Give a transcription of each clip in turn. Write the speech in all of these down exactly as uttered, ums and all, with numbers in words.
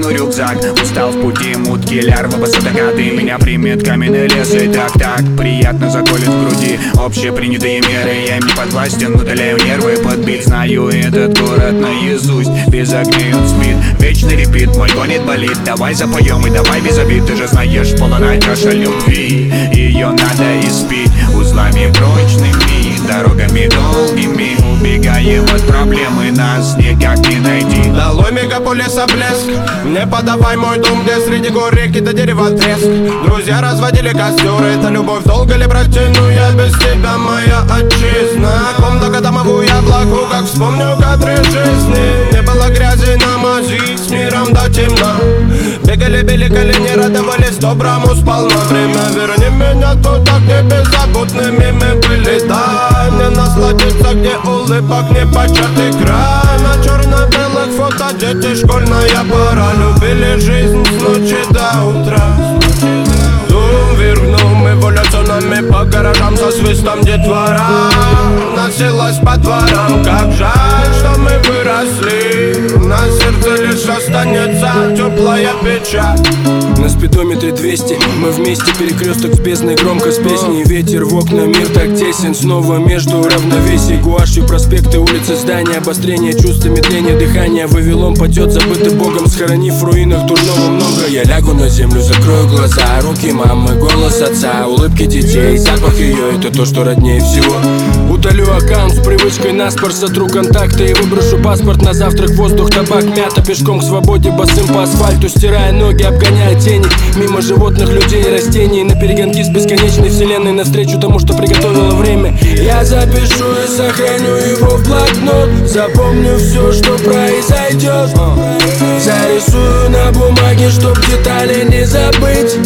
тяну рюкзак. Устал в пути, мутки, лярвы, басатакаты. Меня примет каменный лес и так-так приятно заколет в груди. Общепринятые меры, я им не подвластен, удаляю нервы. Подбит, знаю этот город наизусть. Без огней он спит, вечный репит, мой гонит болит. Давай запоем и давай без обид. Ты же знаешь, полная чаша любви, ее надо испить узлами прочными, дорогами долгими. Убегаем от проблемы, нас никак не найти. Долой мегаполиса блеск, не подавай мой дом, где среди гор реки до дерева треск. Друзья разводили костер, это любовь долго ли протяну я без тебя, моя отчизна. Комната домовую я благу, как вспомню кадры жизни. Не было грязи на мази, с миром до темна. Бегали, били колени, радовались доброму сполна. Время верни меня туда, где беззаботными мы были. Дай мне насладиться, где улыбок не початый край. На черно-белых фото дети, школьная пора. Любили жизнь с ночи до утра. Дум вергнул эволюционами по гаражам со свистом детвора. Носилась по дворам, как жаль, что мы выросли. На сердце лишь останется теплая печаль. На спидометре двести, мы вместе, перекресток с бездной, громко с песней. Ветер в окна, мир так тесен, снова между равновесий. Гуашью проспекты, улицы, здания, обострение чувства, медление дыхания. Вавилон падет, забытый Богом, схоронив в руинах дурного много. Я лягу на землю, закрою глаза, руки мамы, голос отца, улыбки детей, запах ее, это то, что роднее всего. Удалю аккаунт с привычкой наспор, сотру контакты и выброшу паспорт на завтрак. Воздух, табак, мята, пешком к свободе, босым по асфальту, стирая ноги, обгоняя тени. Мимо животных, людей и растений, на перегонки с бесконечной вселенной, навстречу тому, что приготовило время. Я запишу и сохраню его в блокнот, запомню все, что произойдет. Зарисую на бумаге, чтоб детали не забыть.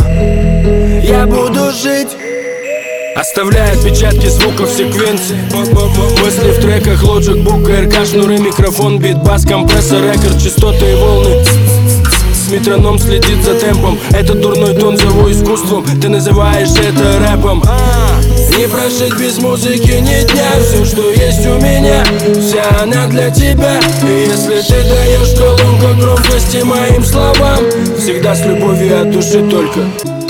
Я буду жить, оставляя отпечатки звуков секвенции. Мысли в треках, Logic, Book, эр ка, шнуры, микрофон, бит, бас, компрессор, рекорд, частоты и волны. Метроном следит за темпом, этот дурной тон зову искусством. Ты называешь это рэпом. Не прожить без музыки ни дня. Все, что есть у меня, вся она для тебя. И если ты даешь колонку громкости моим словам, всегда с любовью от души только.